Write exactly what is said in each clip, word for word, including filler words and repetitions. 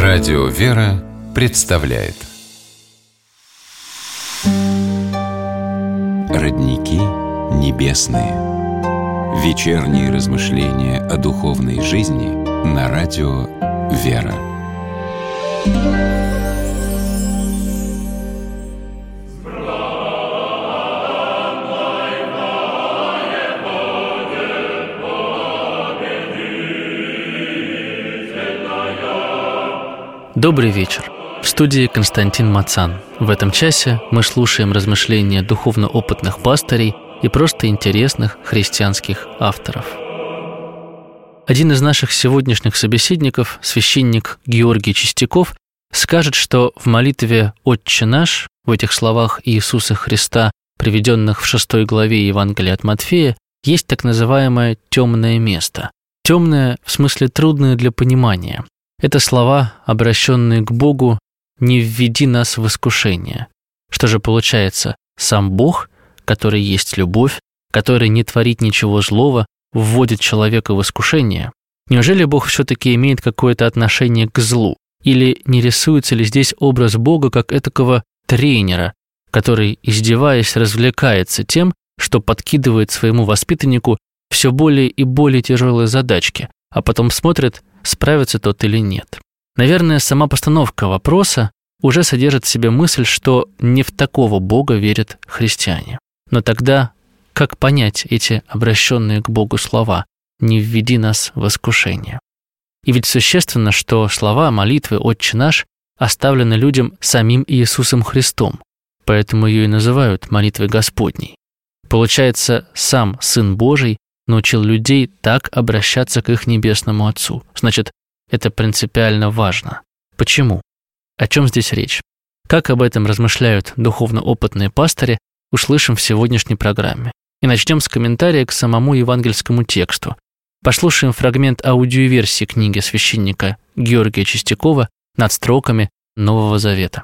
Радио «Вера» представляет Родники небесные. Вечерние размышления о духовной жизни на радио «Вера». Добрый вечер. В студии Константин Мацан. В этом часе мы слушаем размышления духовно-опытных пастырей и просто интересных христианских авторов. Один из наших сегодняшних собеседников, священник Георгий Чистяков, скажет, что в молитве «Отче наш», в этих словах Иисуса Христа, приведенных в шестой главе Евангелия от Матфея, есть так называемое «темное место». Темное в смысле трудное для понимания. Это слова, обращенные к Богу: «Не введи нас в искушение». Что же получается? Сам Бог, который есть любовь, который не творит ничего злого, вводит человека в искушение? Неужели Бог все-таки имеет какое-то отношение к злу? Или не рисуется ли здесь образ Бога как этакого тренера, который, издеваясь, развлекается тем, что подкидывает своему воспитаннику все более и более тяжелые задачки, а потом смотрит, справится тот или нет? Наверное, сама постановка вопроса уже содержит в себе мысль, что не в такого Бога верят христиане. Но тогда как понять эти обращенные к Богу слова «не введи нас в искушение»? И ведь существенно, что слова молитвы «Отче наш» оставлены людям самим Иисусом Христом, поэтому ее и называют молитвой Господней. Получается, сам Сын Божий научил людей так обращаться к их Небесному Отцу. Значит, это принципиально важно. Почему? О чем здесь речь? Как об этом размышляют духовно-опытные пастыри, услышим в сегодняшней программе. И начнем с комментария к самому евангельскому тексту. Послушаем фрагмент аудиоверсии книги священника Георгия Чистякова «Над строками Нового Завета».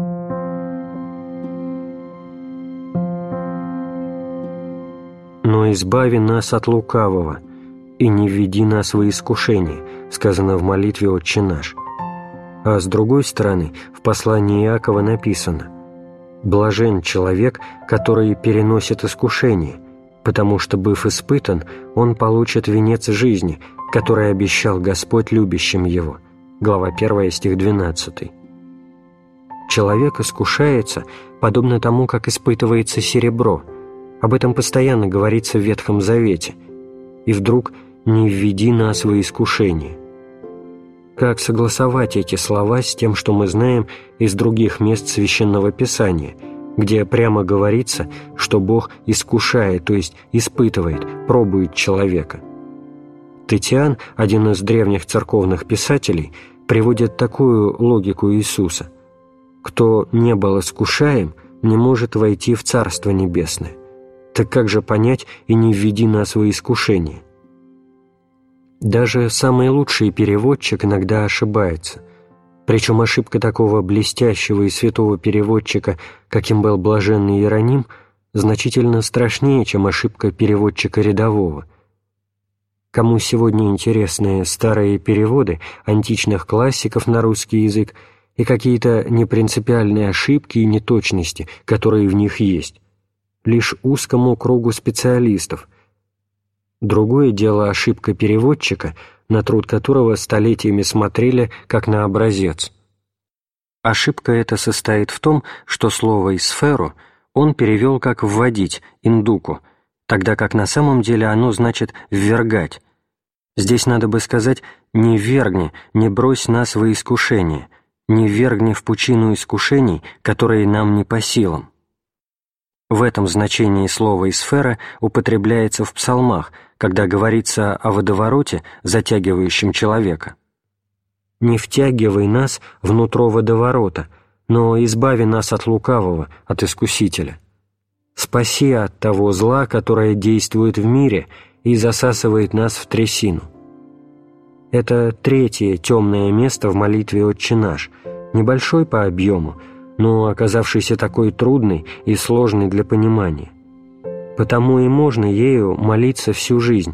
«Но избави нас от лукавого, и не введи нас во искушение», сказано в молитве «Отче наш». А с другой стороны, в послании Иакова написано: «Блажен человек, который переносит искушение, потому что, быв испытан, он получит венец жизни, который обещал Господь любящим его». Глава первая, стих двенадцатый. Человек искушается, подобно тому, как испытывается серебро. Об этом постоянно говорится в Ветхом Завете. И вдруг «не введи нас во искушение». Как согласовать эти слова с тем, что мы знаем из других мест Священного Писания, где прямо говорится, что Бог искушает, то есть испытывает, пробует человека? Тетиан, один из древних церковных писателей, приводит такую логику Иисуса: «Кто не был искушаем, не может войти в Царство Небесное». Так как же понять «и не введи нас во искушение»? Даже самый лучший переводчик иногда ошибается. Причем ошибка такого блестящего и святого переводчика, каким был блаженный Иероним, значительно страшнее, чем ошибка переводчика рядового. Кому сегодня интересны старые переводы античных классиков на русский язык и какие-то непринципиальные ошибки и неточности, которые в них есть? Лишь узкому кругу специалистов. Другое дело ошибка переводчика, на труд которого столетиями смотрели как на образец. Ошибка эта состоит в том, что слово «исферу» он перевел как «вводить», «индуку», тогда как на самом деле оно значит «ввергать». Здесь надо бы сказать «не ввергни, не брось нас во искушение, не ввергни в пучину искушений, которые нам не по силам». В этом значении слово «исфера» употребляется в псалмах, когда говорится о водовороте, затягивающем человека. «Не втягивай нас внутрь водоворота, но избави нас от лукавого, от искусителя. Спаси от того зла, которое действует в мире и засасывает нас в трясину». Это третье темное место в молитве «Отче наш», небольшой по объему, но оказавшийся такой трудной и сложной для понимания. Потому и можно ею молиться всю жизнь,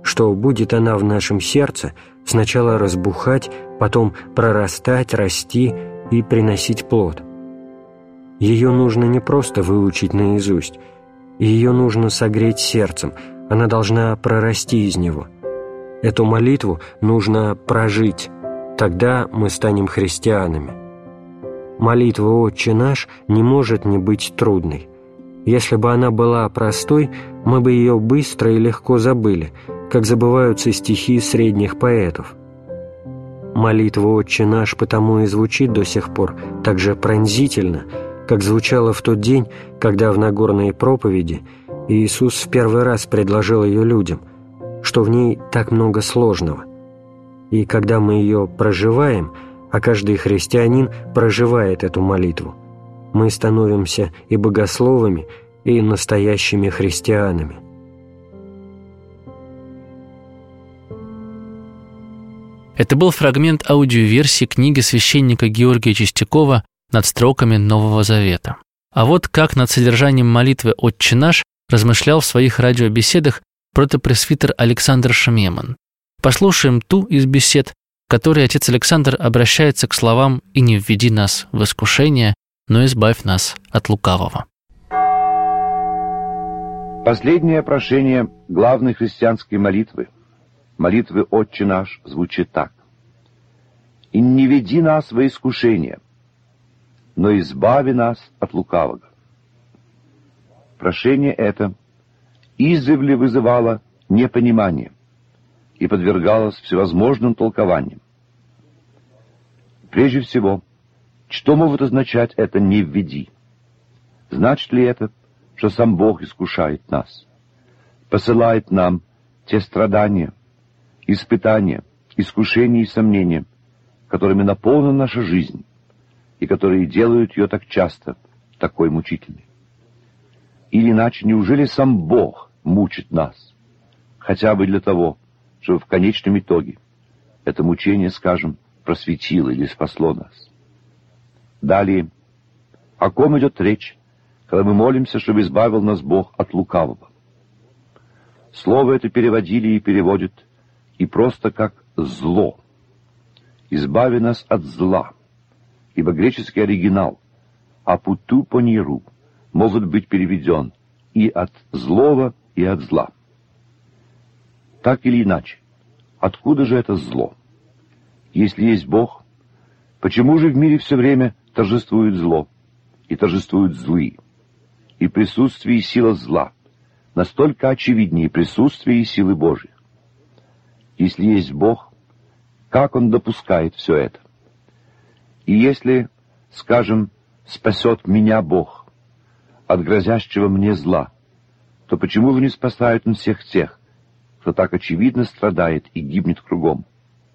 что будет она в нашем сердце сначала разбухать, потом прорастать, расти и приносить плод. Ее нужно не просто выучить наизусть, ее нужно согреть сердцем, она должна прорасти из него. Эту молитву нужно прожить, тогда мы станем христианами. Молитва «Отче наш» не может не быть трудной. Если бы она была простой, мы бы ее быстро и легко забыли, как забываются стихи средних поэтов. Молитва «Отче наш» потому и звучит до сих пор так же пронзительно, как звучала в тот день, когда в Нагорной проповеди Иисус в первый раз предложил ее людям, что в ней так много сложного. И когда мы ее проживаем, а каждый христианин проживает эту молитву, мы становимся и богословами, и настоящими христианами. Это был фрагмент аудиоверсии книги священника Георгия Чистякова «Над строками Нового Завета». А вот как над содержанием молитвы «Отче наш» размышлял в своих радиобеседах протопресвитер Александр Шмеман. Послушаем ту из бесед, в которой отец Александр обращается к словам «И не введи нас в искушение, но избавь нас от лукавого». Последнее прошение главной христианской молитвы, молитвы «Отче наш», звучит так: «И не веди нас во искушение, но избави нас от лукавого». Прошение это издревле вызывало непонимание и подвергалось всевозможным толкованиям. Прежде всего, что может означать это «не введи»? Значит ли это, что сам Бог искушает нас, посылает нам те страдания, испытания, искушения и сомнения, которыми наполнена наша жизнь, и которые делают ее так часто такой мучительной? Или иначе, неужели сам Бог мучит нас, хотя бы для того, чтобы в конечном итоге это мучение, скажем, просветило или спасло нас? Далее, о ком идет речь, когда мы молимся, чтобы избавил нас Бог от лукавого? Слово это переводили и переводят и просто как «зло». «Избави нас от зла», ибо греческий оригинал «апуту пониру» может быть переведен и от злого, и от зла. Так или иначе, откуда же это зло? Если есть Бог, почему же в мире все время торжествует зло и торжествуют злые? И присутствие и сила зла настолько очевиднее присутствия и силы Божьей. Если есть Бог, как Он допускает все это? И если, скажем, спасет меня Бог от грозящего мне зла, то почему же не спасает Он всех тех, кто так очевидно страдает и гибнет кругом?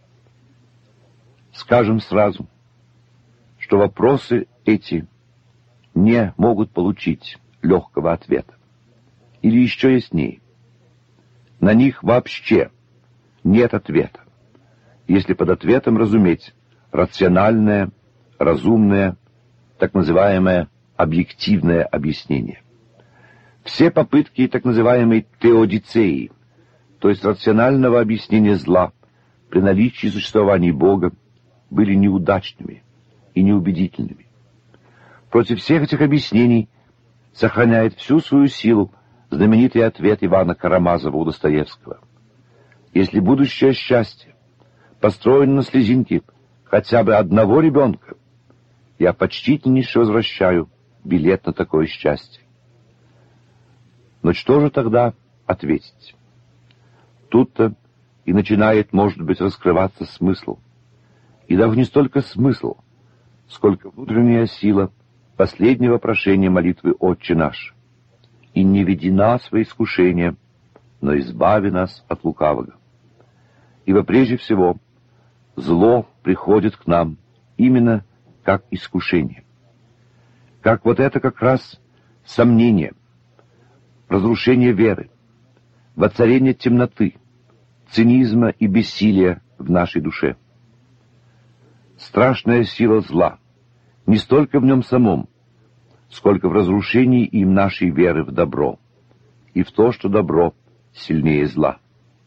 Скажем сразу, что вопросы эти не могут получить легкого ответа. Или еще яснее, на них вообще нет ответа, если под ответом разуметь рациональное, разумное, так называемое объективное объяснение. Все попытки так называемой теодицеи, то есть рационального объяснения зла при наличии существования Бога, были неудачными и неубедительными. Против всех этих объяснений сохраняет всю свою силу знаменитый ответ Ивана Карамазова у Достоевского: «Если будущее счастье построено на слезинке хотя бы одного ребенка, я почтительнейше возвращаю билет на такое счастье». Но что же тогда ответить? Тут-то и начинает, может быть, раскрываться смысл. И даже не столько смысл, сколько внутренняя сила последнего прошения молитвы «Отче наш». «И не веди нас во искушение, но избави нас от лукавого». Ибо прежде всего зло приходит к нам именно как искушение. Как вот это как раз сомнение, разрушение веры, воцарение темноты, цинизма и бессилия в нашей душе. Страшная сила зла не столько в нем самом, сколько в разрушении им нашей веры в добро и в то, что добро сильнее зла.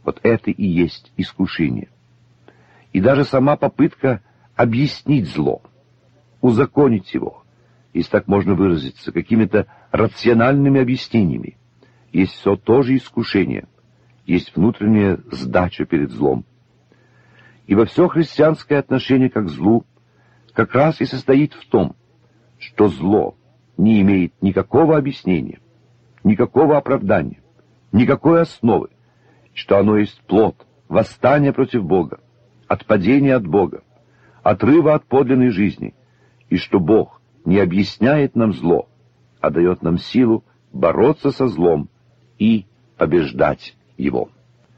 Вот это и есть искушение. И даже сама попытка объяснить зло, узаконить его, если так можно выразиться, какими-то рациональными объяснениями, есть все тоже искушение, есть внутренняя сдача перед злом. Ибо все христианское отношение к злу как раз и состоит в том, что зло не имеет никакого объяснения, никакого оправдания, никакой основы, что оно есть плод восстания против Бога, отпадения от Бога, отрыва от подлинной жизни, и что Бог не объясняет нам зло, а дает нам силу бороться со злом и побеждать его.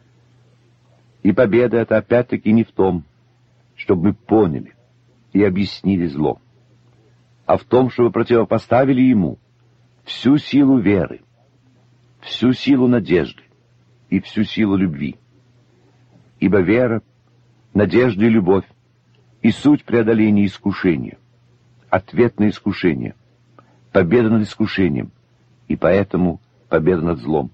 И победа это опять-таки не в том, чтобы мы поняли и объяснили зло, а в том, чтобы противопоставили ему всю силу веры, всю силу надежды и всю силу любви. Ибо вера, надежда и любовь и суть преодоления искушения, ответ на искушение, победа над искушением, и поэтому победа над злом.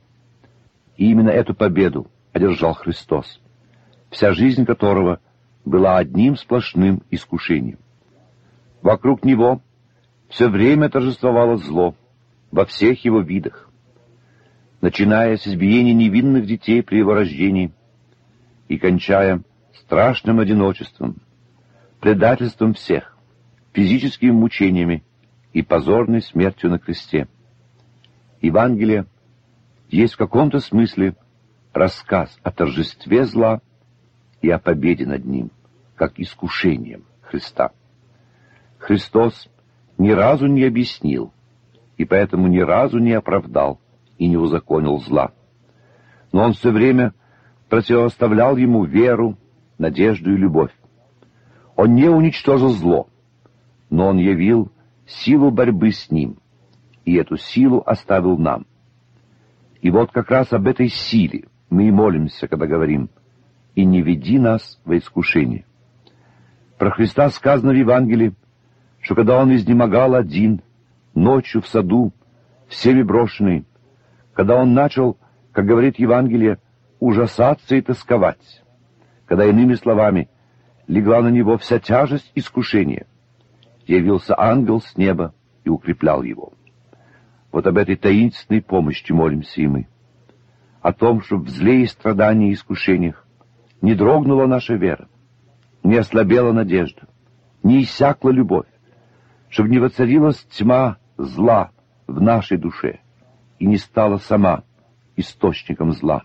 И именно эту победу одержал Христос, вся жизнь которого была одним сплошным искушением. Вокруг Него все время торжествовало зло во всех его видах, начиная с избиения невинных детей при его рождении и кончая страшным одиночеством, предательством всех, физическими мучениями и позорной смертью на кресте. Евангелие есть в каком-то смысле рассказ о торжестве зла и о победе над ним, как искушением Христа. Христос ни разу не объяснил, и поэтому ни разу не оправдал и не узаконил зла. Но Он все время противоставлял ему веру, надежду и любовь. Он не уничтожил зло, но Он явил силу борьбы с ним, и эту силу оставил нам. И вот как раз об этой силе мы и молимся, когда говорим: «И не веди нас во искушение». Про Христа сказано в Евангелии, что когда Он изнемогал один, ночью в саду, всеми брошенный, когда Он начал, как говорит Евангелие, ужасаться и тосковать, когда, иными словами, легла на Него вся тяжесть искушения, явился ангел с неба и укреплял Его. Вот об этой таинственной помощи молимся и мы. О том, чтобы в зле и страдании и искушениях не дрогнула наша вера, не ослабела надежда, не иссякла любовь, чтобы не воцарилась тьма зла в нашей душе и не стала сама источником зла.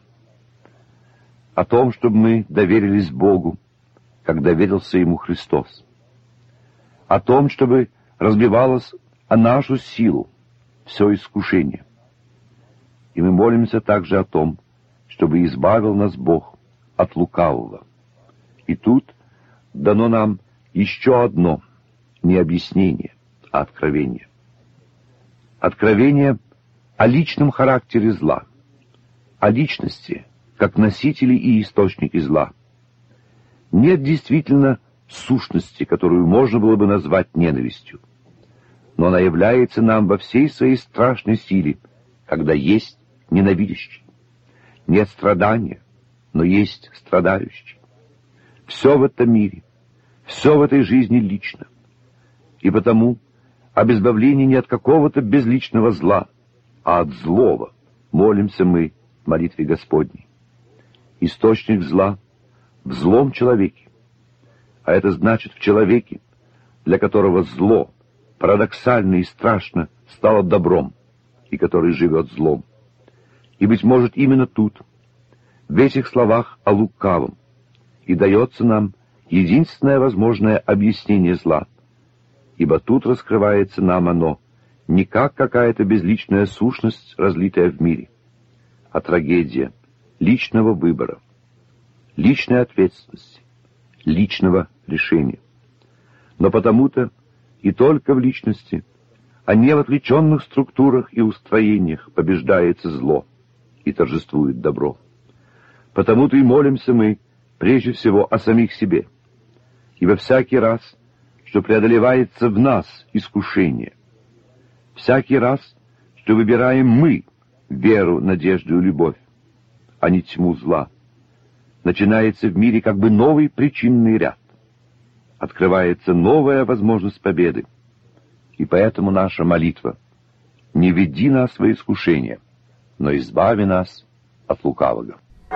О том, чтобы мы доверились Богу, как доверился Ему Христос. О том, чтобы разбивалось о нашу силу все искушение. И мы молимся также о том, чтобы избавил нас Бог от лукавого. И тут дано нам еще одно, не объяснение, а откровение. Откровение о личном характере зла, о личности, как носители и источники зла. Нет действительно сущности, которую можно было бы назвать ненавистью, но она является нам во всей своей страшной силе, когда есть ненавидящий. Нет страдания, но есть страдающий. Все в этом мире, все в этой жизни лично. И потому об избавлении не от какого-то безличного зла, а от злого молимся мы в молитве Господней. Источник зла в злом человеке, а это значит в человеке, для которого зло парадоксально и страшно стало добром, и который живет злом. И, быть может, именно тут, в этих словах о лукавом, и дается нам единственное возможное объяснение зла, ибо тут раскрывается нам оно не как какая-то безличная сущность, разлитая в мире, а трагедия личного выбора, личной ответственности, личного решения. Но потому-то и только в личности, а не в отвлеченных структурах и устроениях побеждается зло и торжествует добро. Потому-то и молимся мы прежде всего о самих себе, ибо всякий раз, что преодолевается в нас искушение, всякий раз, что выбираем мы веру, надежду и любовь, а не тьму зла, начинается в мире как бы новый причинный ряд. Открывается новая возможность победы. И поэтому наша молитва: «Не веди нас во искушение, но избави нас от лукавого».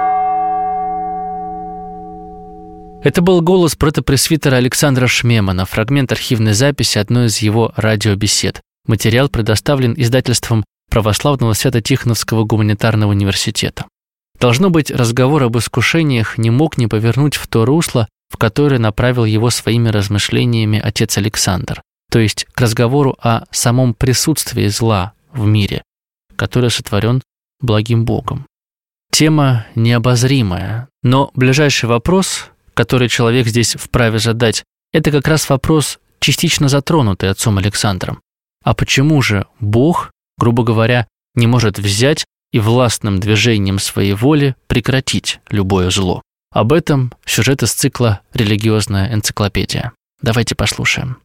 Это был голос протопресвитера Александра Шмемана, фрагмент архивной записи одной из его радиобесед. Материал предоставлен издательством Православного Свято-Тихоновского гуманитарного университета. Должно быть, разговор об искушениях не мог не повернуть в то русло, в которое направил его своими размышлениями отец Александр, то есть к разговору о самом присутствии зла в мире, который сотворен благим Богом. Тема необозримая, но ближайший вопрос, который человек здесь вправе задать, это как раз вопрос, частично затронутый отцом Александром. А почему же Бог, грубо говоря, не может взять и властным движением своей воли прекратить любое зло? Об этом сюжет из цикла «Религиозная энциклопедия». Давайте послушаем.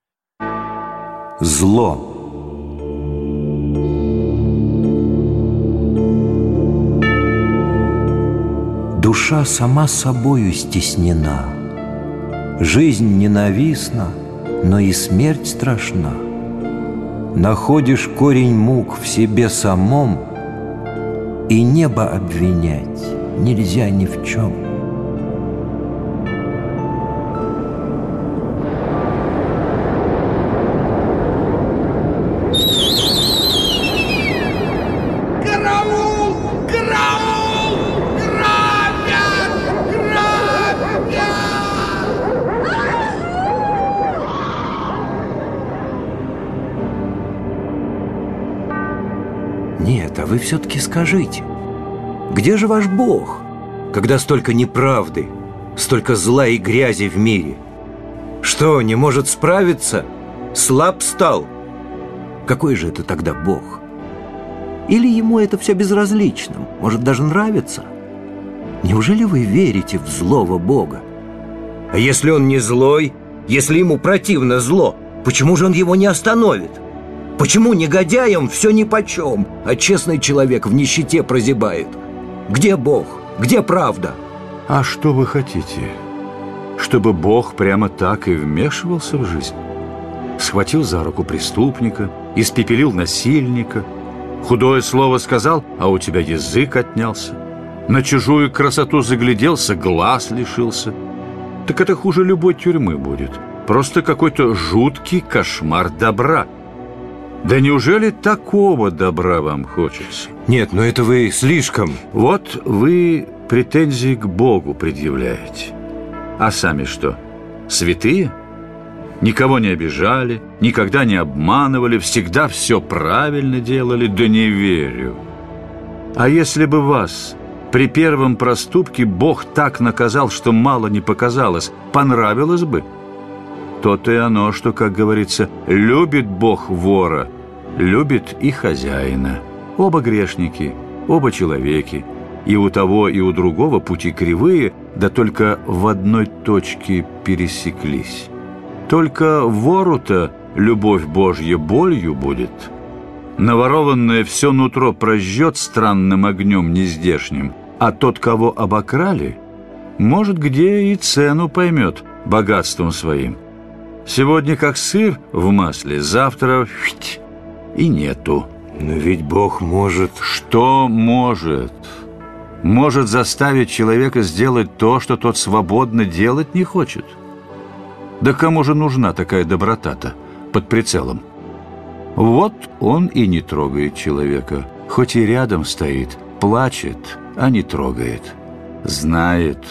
Зло. Душа сама собою стеснена, жизнь ненавистна, но и смерть страшна. Находишь корень мук в себе самом, и небо обвинять нельзя ни в чем. Нет, а вы все-таки скажите, где же ваш Бог, когда столько неправды, столько зла и грязи в мире? Что, не может справиться? Слаб стал? Какой же это тогда Бог? Или ему это все безразлично, может, даже нравится? Неужели вы верите в злого Бога? А если он не злой, если ему противно зло, почему же он его не остановит? Почему негодяям все нипочем, а честный человек в нищете прозябает? Где Бог? Где правда? А что вы хотите? Чтобы Бог прямо так и вмешивался в жизнь? Схватил за руку преступника, испепелил насильника, худое слово сказал, а у тебя язык отнялся, на чужую красоту загляделся, глаз лишился. Так это хуже любой тюрьмы будет. Просто какой-то жуткий кошмар добра. Да неужели такого добра вам хочется? Нет, но это вы слишком. Вот вы претензии к Богу предъявляете. А сами что, святые? Никого не обижали, никогда не обманывали, всегда все правильно делали, да не верю. А если бы вас при первом проступке Бог так наказал, что мало не показалось, понравилось бы? То-то и оно, что, как говорится, любит Бог вора, любит и хозяина. Оба грешники, оба человеки, и у того, и у другого пути кривые, да только в одной точке пересеклись. Только вору-то любовь Божья болью будет. Наворованное все нутро прожжет странным огнем нездешним, а тот, кого обокрали, может, где и цену поймет богатством своим. Сегодня как сыр в масле, завтра и нету. Но ведь Бог может... Что может? Может заставить человека сделать то, что тот свободно делать не хочет. Да кому же нужна такая доброта-то под прицелом? Вот он и не трогает человека, хоть и рядом стоит, плачет, а не трогает. Знает,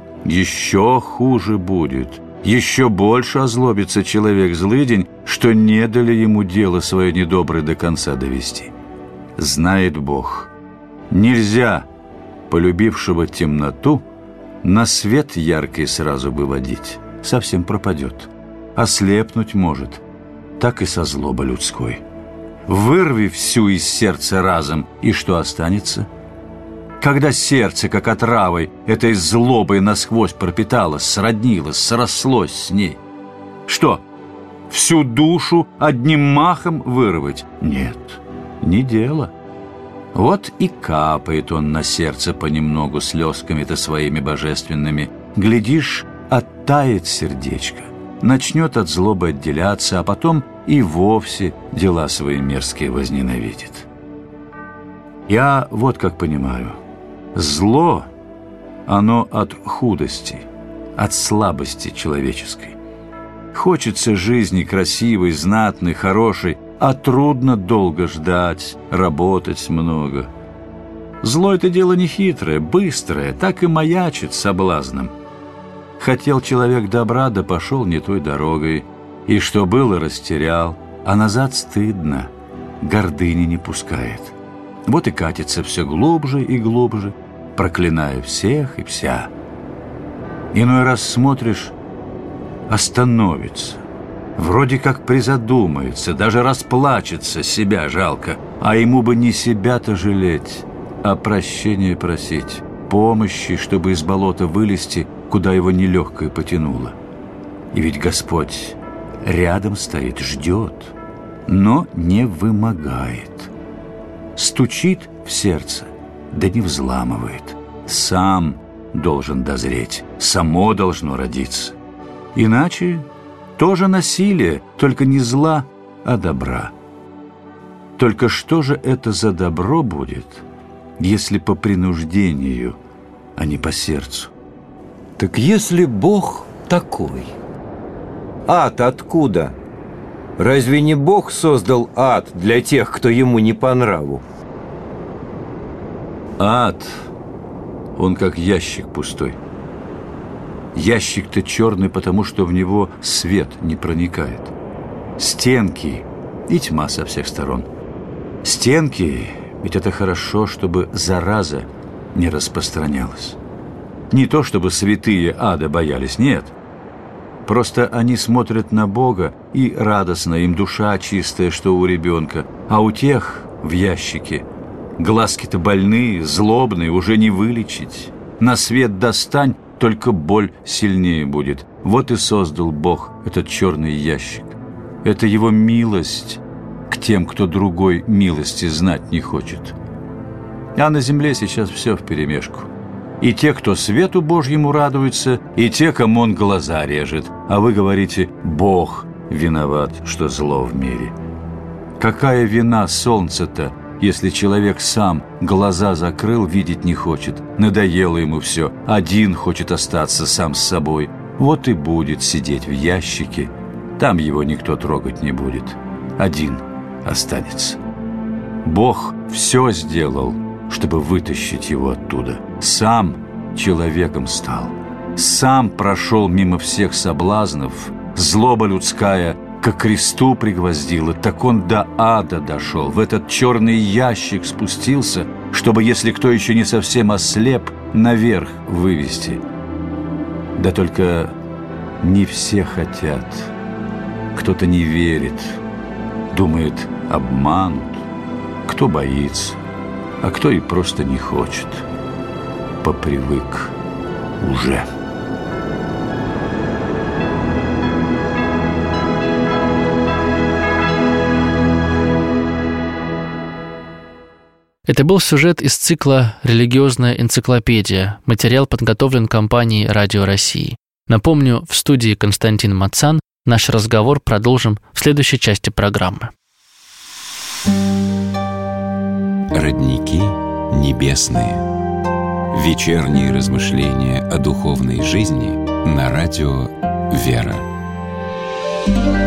еще хуже будет. Еще больше озлобится человек-злыдень, что не дали ему дело свое недоброе до конца довести. Знает Бог, нельзя полюбившего темноту на свет яркий сразу выводить, совсем пропадет. Ослепнуть может, так и со злобы людской. Вырви всю из сердца разом, и что останется? Когда сердце, как отравой, этой злобой насквозь пропиталось, сроднилось, срослось с ней. Что, всю душу одним махом вырвать? Нет, не дело. Вот и капает он на сердце понемногу слезками-то своими божественными. Глядишь, оттает сердечко, начнет от злобы отделяться, а потом и вовсе дела свои мерзкие возненавидит. Я вот как понимаю, зло, оно от худости, от слабости человеческой. Хочется жизни красивой, знатной, хорошей, а трудно долго ждать, работать много. Зло — это дело не хитрое, быстрое, так и маячит соблазном. Хотел человек добра, да пошел не той дорогой, и что было, растерял, а назад стыдно, гордыни не пускает. Вот и катится все глубже и глубже, проклиная всех и вся. Иной раз смотришь, остановится, вроде как призадумается, даже расплачется, себя жалко, а ему бы не себя-то жалеть, а прощения просить, помощи, чтобы из болота вылезти, куда его нелегкое потянуло. И ведь Господь рядом стоит, ждет, но не вымогает. Стучит в сердце, да не взламывает. Сам должен дозреть, само должно родиться. Иначе тоже насилие, только не зла, а добра. Только что же это за добро будет, если по принуждению, а не по сердцу? Так если Бог такой, ад откуда? Разве не Бог создал ад для тех, кто ему не по нраву? Ад, он как ящик пустой. Ящик-то черный, потому что в него свет не проникает. Стенки и тьма со всех сторон. Стенки, ведь это хорошо, чтобы зараза не распространялась. Не то, чтобы святые ада боялись, нет. Просто они смотрят на Бога, и радостно им душа чистая, что у ребенка. А у тех в ящике глазки-то больные, злобные, уже не вылечить. На свет достань, только боль сильнее будет. Вот и создал Бог этот черный ящик. Это его милость к тем, кто другой милости знать не хочет. А на земле сейчас все вперемешку. И те, кто свету Божьему радуется, и те, кому он глаза режет. А вы говорите, Бог виноват, что зло в мире. Какая вина солнца-то, если человек сам глаза закрыл, видеть не хочет? Надоело ему все, один хочет остаться сам с собой. Вот и будет сидеть в ящике, там его никто трогать не будет. Один останется. Бог все сделал, чтобы вытащить его оттуда. Сам человеком стал. Сам прошел мимо всех соблазнов. Злоба людская ко кресту пригвоздила, так он до ада дошел. В этот черный ящик спустился, чтобы, если кто еще не совсем ослеп, наверх вывести. Да только не все хотят. Кто-то не верит, думает, обманут. Кто боится, а кто и просто не хочет. Попривык уже. Это был сюжет из цикла «Религиозная энциклопедия». Материал подготовлен компанией «Радио России». Напомню, в студии Константин Мацан. Наш разговор продолжим в следующей части программы. Родники небесные. Вечерние размышления о духовной жизни на радио «Вера».